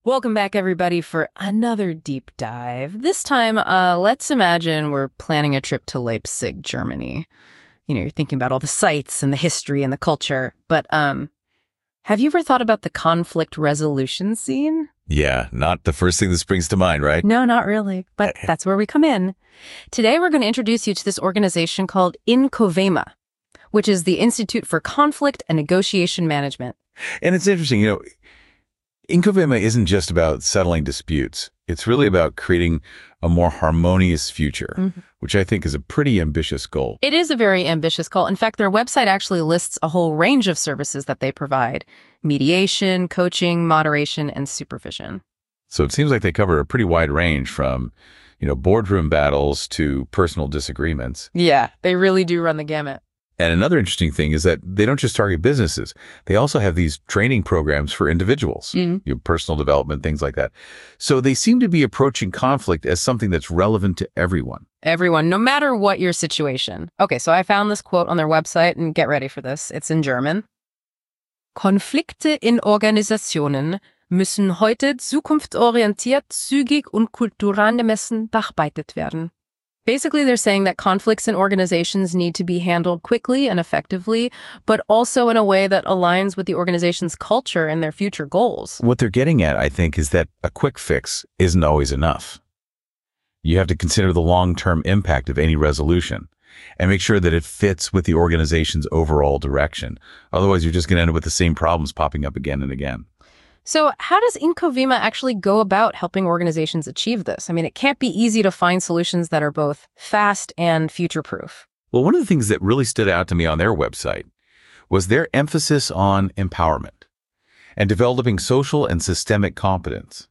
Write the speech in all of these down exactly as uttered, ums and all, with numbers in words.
Welcome back, everybody, for another deep dive. This time, uh, let's imagine we're planning a trip to Leipzig, Germany. You know, you're thinking about all the sights and the history and the culture. But um, have you ever thought about the conflict resolution scene? Yeah, not the first thing that springs to mind, right? No, not really. But that's where we come in. Today, we're going to introduce you to this organization called INCOVEMA, which is the Institute for Conflict and Negotiation Management. And it's interesting, you know, INCOVEMA isn't just about settling disputes. It's really about creating a more harmonious future, mm-hmm. which I think is a pretty ambitious goal. It is a very ambitious goal. In fact, their website actually lists a whole range of services that they provide: mediation, coaching, moderation, and supervision. So it seems like they cover a pretty wide range from, you know, boardroom battles to personal disagreements. Yeah, they really do run the gamut. And another interesting thing is that they don't just target businesses. They also have these training programs for individuals, mm-hmm. you know, personal development, things like that. So they seem to be approaching conflict as something that's relevant to everyone. Everyone, no matter what your situation. Okay, so I found this quote on their website, and get ready for this. It's in German. Konflikte in Organisationen müssen heute zukunftsorientiert, zügig und kulturangemessen bearbeitet werden. Basically, they're saying that conflicts in organizations need to be handled quickly and effectively, but also in a way that aligns with the organization's culture and their future goals. What they're getting at, I think, is that a quick fix isn't always enough. You have to consider the long-term impact of any resolution and make sure that it fits with the organization's overall direction. Otherwise, you're just going to end up with the same problems popping up again and again. So how does INCOVEMA actually go about helping organizations achieve this? I mean, it can't be easy to find solutions that are both fast and future-proof. Well, one of the things that really stood out to me on their website was their emphasis on empowerment and developing social and systemic competence,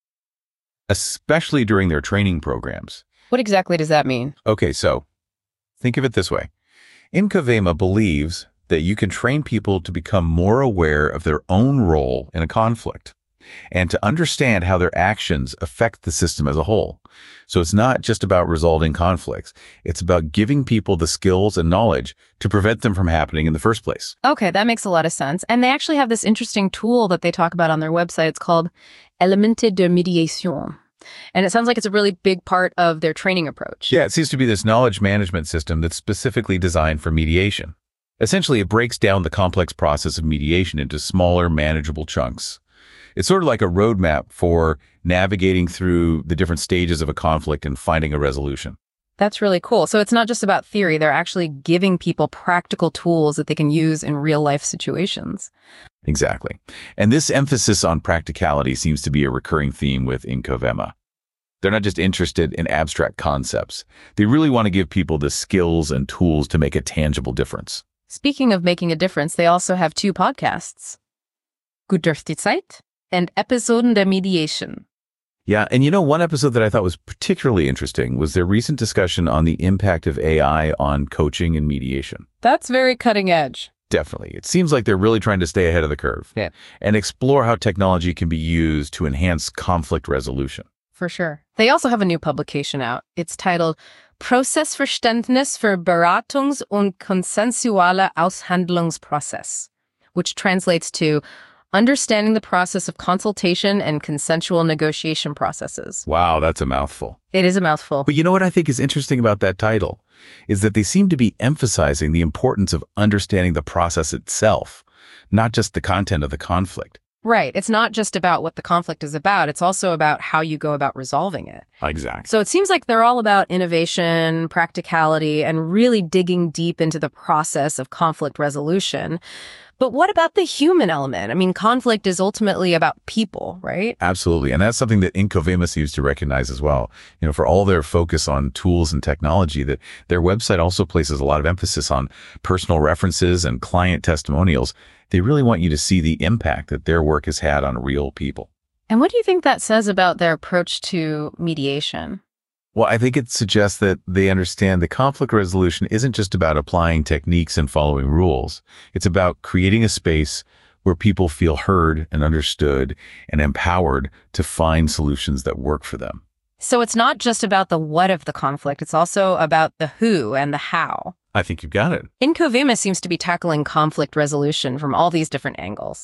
especially during their training programs. What exactly does that mean? Okay, so think of it this way. INCOVEMA believes that you can train people to become more aware of their own role in a conflict and to understand how their actions affect the system as a whole. So it's not just about resolving conflicts. It's about giving people the skills and knowledge to prevent them from happening in the first place. Okay, that makes a lot of sense. And they actually have this interesting tool that they talk about on their website. It's called Elemente de Mediation. And it sounds like it's a really big part of their training approach. Yeah, it seems to be this knowledge management system that's specifically designed for mediation. Essentially, it breaks down the complex process of mediation into smaller, manageable chunks. It's sort of like a roadmap for navigating through the different stages of a conflict and finding a resolution. That's really cool. So it's not just about theory. They're actually giving people practical tools that they can use in real-life situations. Exactly. And this emphasis on practicality seems to be a recurring theme with INCOVEMA. They're not just interested in abstract concepts. They really want to give people the skills and tools to make a tangible difference. Speaking of making a difference, they also have two podcasts, Gut durch die Zeit and Episoden der Mediation. Yeah, and you know, one episode that I thought was particularly interesting was their recent discussion on the impact of A I on coaching and mediation. That's very cutting edge. Definitely. It seems like they're really trying to stay ahead of the curve yeah. and explore how technology can be used to enhance conflict resolution. For sure. They also have a new publication out. It's titled Prozessverständnis für Beratungs- und konsensuale Aushandlungsprozess, which translates to Understanding the Process of Consultation and Consensual Negotiation Processes. Wow, that's a mouthful. It is a mouthful. But you know what I think is interesting about that title is that they seem to be emphasizing the importance of understanding the process itself, not just the content of the conflict. Right. It's not just about what the conflict is about. It's also about how you go about resolving it. Exactly. So it seems like they're all about innovation, practicality, and really digging deep into the process of conflict resolution. But what about the human element? I mean, conflict is ultimately about people, right? Absolutely. And that's something that INCOVEMA seems to recognize as well. You know, for all their focus on tools and technology, that their website also places a lot of emphasis on personal references and client testimonials. They really want you to see the impact that their work has had on real people. And what do you think that says about their approach to mediation? Well, I think it suggests that they understand that conflict resolution isn't just about applying techniques and following rules. It's about creating a space where people feel heard and understood and empowered to find solutions that work for them. So it's not just about the what of the conflict. It's also about the who and the how. I think you've got it. INCOVEMA seems to be tackling conflict resolution from all these different angles.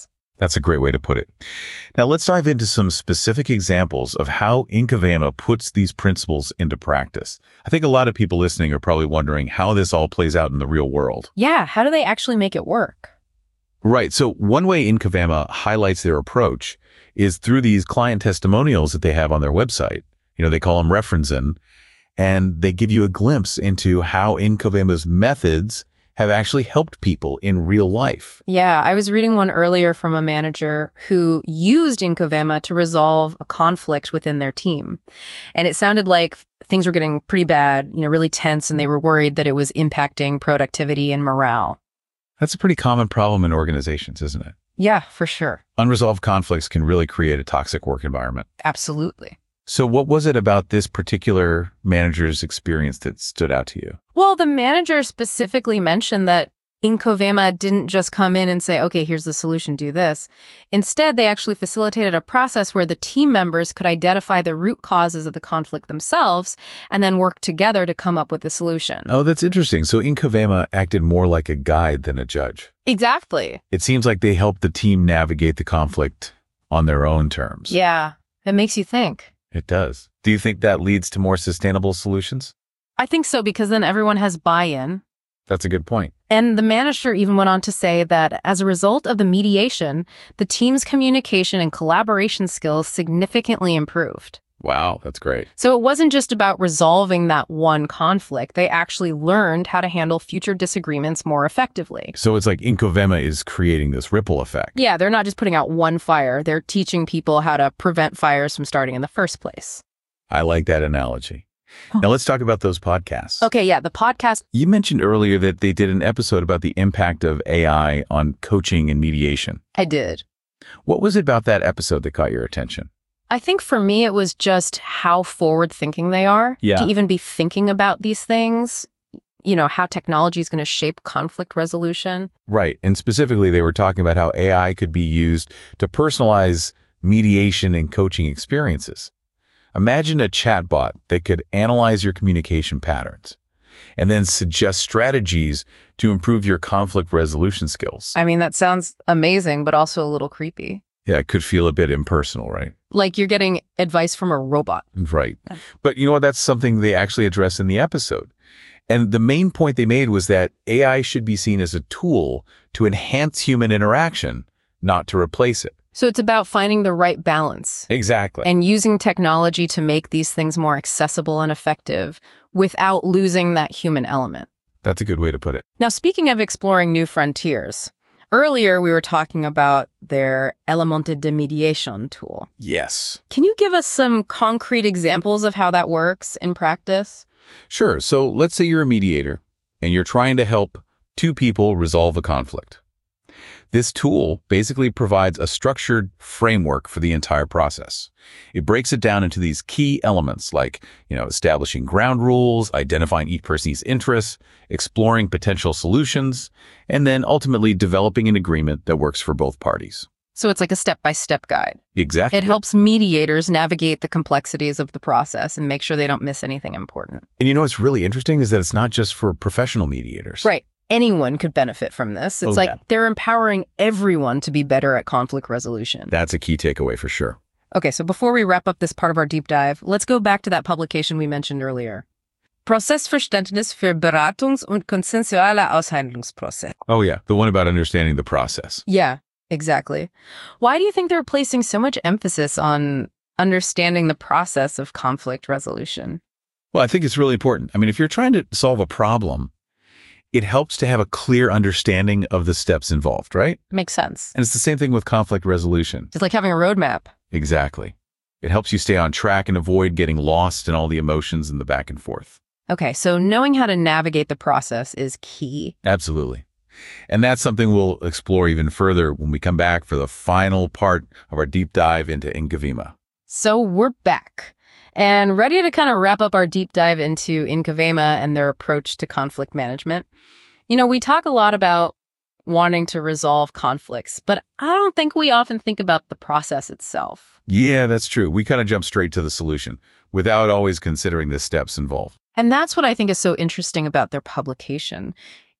That's a great way to put it. Now let's dive into some specific examples of how Inkavema puts these principles into practice. I think a lot of people listening are probably wondering how this all plays out in the real world. Yeah, how do they actually make it work? Right. So one way Inkavema highlights their approach is through these client testimonials that they have on their website. You know, they call them Referenzen, and they give you a glimpse into how Inkavema's methods have actually helped people in real life. Yeah, I was reading one earlier from a manager who used Inkavema to resolve a conflict within their team. And it sounded like things were getting pretty bad, you know, really tense, and they were worried that it was impacting productivity and morale. That's a pretty common problem in organizations, isn't it? Yeah, for sure. Unresolved conflicts can really create a toxic work environment. Absolutely. So what was it about this particular manager's experience that stood out to you? Well, the manager specifically mentioned that Inkavema didn't just come in and say, okay, here's the solution, do this. Instead, they actually facilitated a process where the team members could identify the root causes of the conflict themselves and then work together to come up with a solution. Oh, that's interesting. So Inkavema acted more like a guide than a judge. Exactly. It seems like they helped the team navigate the conflict on their own terms. Yeah, it makes you think. It does. Do you think that leads to more sustainable solutions? I think so, because then everyone has buy-in. That's a good point. And the manager even went on to say that as a result of the mediation, the team's communication and collaboration skills significantly improved. Wow, that's great. So it wasn't just about resolving that one conflict. They actually learned how to handle future disagreements more effectively. So it's like Inkavema is creating this ripple effect. Yeah, they're not just putting out one fire. They're teaching people how to prevent fires from starting in the first place. I like that analogy. Now let's talk about those podcasts. Okay, yeah, the podcast. You mentioned earlier that they did an episode about the impact of A I on coaching and mediation. I did. What was it about that episode that caught your attention? I think for me, it was just how forward-thinking they are Yeah. to even be thinking about these things, you know, how technology is going to shape conflict resolution. Right. And specifically, they were talking about how A I could be used to personalize mediation and coaching experiences. Imagine a chatbot that could analyze your communication patterns and then suggest strategies to improve your conflict resolution skills. I mean, that sounds amazing, but also a little creepy. Yeah, it could feel a bit impersonal, right? Like you're getting advice from a robot. Right. But you know what? That's something they actually address in the episode. And the main point they made was that A I should be seen as a tool to enhance human interaction, not to replace it. So it's about finding the right balance Exactly. and using technology to make these things more accessible and effective without losing that human element. That's a good way to put it. Now, speaking of exploring new frontiers, earlier we were talking about their Elemente de Mediation tool. Yes. Can you give us some concrete examples of how that works in practice? Sure. So let's say you're a mediator and you're trying to help two people resolve a conflict. This tool basically provides a structured framework for the entire process. It breaks it down into these key elements like, you know, establishing ground rules, identifying each person's interests, exploring potential solutions, and then ultimately developing an agreement that works for both parties. So it's like a step-by-step guide. Exactly. It helps mediators navigate the complexities of the process and make sure they don't miss anything important. And you know what's really interesting is that it's not just for professional mediators. Right. Anyone could benefit from this. It's Oh, like yeah. they're empowering everyone to be better at conflict resolution. That's a key takeaway for sure. Okay, so before we wrap up this part of our deep dive, let's go back to that publication we mentioned earlier. Prozessverständnis für Beratungs- und konsensualer Aushandlungsprozess. Oh, yeah. The one about understanding the process. Yeah, exactly. Why do you think they're placing so much emphasis on understanding the process of conflict resolution? Well, I think it's really important. I mean, if you're trying to solve a problem, it helps to have a clear understanding of the steps involved, right? Makes sense. And it's the same thing with conflict resolution. It's like having a roadmap. Exactly. It helps you stay on track and avoid getting lost in all the emotions and the back and forth. Okay, so knowing how to navigate the process is key. Absolutely. And that's something we'll explore even further when we come back for the final part of our deep dive into Inkavema. So we're back and ready to kind of wrap up our deep dive into Inkavema and their approach to conflict management. You know, we talk a lot about wanting to resolve conflicts, but I don't think we often think about the process itself. Yeah, that's true. We kind of jump straight to the solution without always considering the steps involved. And that's what I think is so interesting about their publication.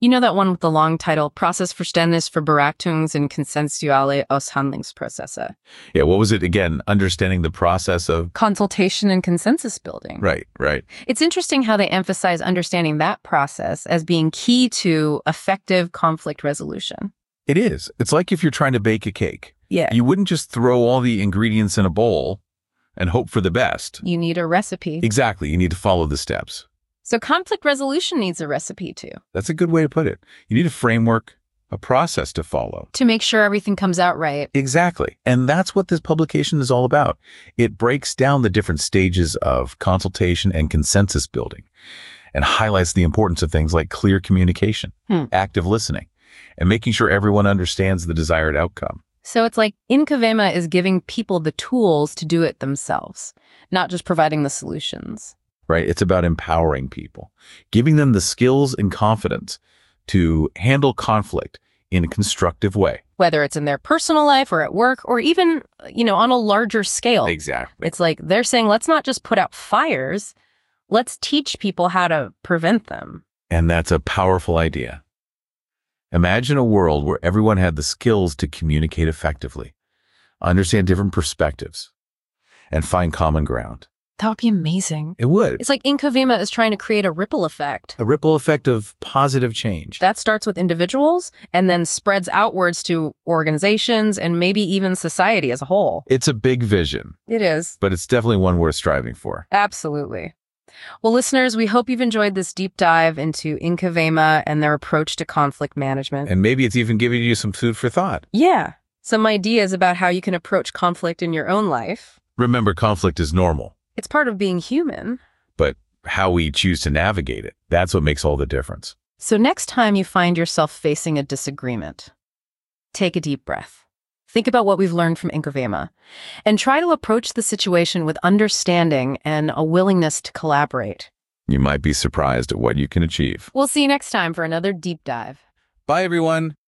You know that one with the long title, Processverständnis für Beratungs- und Konsensuale Aushandlungsprozesse. Yeah, what was it again? Understanding the process of... Consultation and consensus building. Right, right. It's interesting how they emphasize understanding that process as being key to effective conflict resolution. It is. It's like if you're trying to bake a cake. Yeah. You wouldn't just throw all the ingredients in a bowl and hope for the best. You need a recipe. Exactly. You need to follow the steps. So conflict resolution needs a recipe too. That's a good way to put it. You need a framework, a process to follow. To make sure everything comes out right. Exactly. And that's what this publication is all about. It breaks down the different stages of consultation and consensus building and highlights the importance of things like clear communication, Hmm. active listening, and making sure everyone understands the desired outcome. So it's like InCovema is giving people the tools to do it themselves, not just providing the solutions. Right? It's about empowering people, giving them the skills and confidence to handle conflict in a constructive way. Whether it's in their personal life or at work or even, you know, on a larger scale. Exactly. It's like they're saying, let's not just put out fires. Let's teach people how to prevent them. And that's a powerful idea. Imagine a world where everyone had the skills to communicate effectively, understand different perspectives, and find common ground. That would be amazing. It would. It's like InCovema is trying to create a ripple effect. A ripple effect of positive change. That starts with individuals and then spreads outwards to organizations and maybe even society as a whole. It's a big vision, It is. but it's definitely one worth striving for. Absolutely. Well, listeners, we hope you've enjoyed this deep dive into InCovema and their approach to conflict management. And maybe it's even giving you some food for thought. Yeah, some ideas about how you can approach conflict in your own life. Remember, conflict is normal, It's part of being human. but how we choose to navigate it, that's what makes all the difference. So next time you find yourself facing a disagreement, take a deep breath. Think about what we've learned from InCovema and try to approach the situation with understanding and a willingness to collaborate. You might be surprised at what you can achieve. We'll see you next time for another deep dive. Bye, everyone.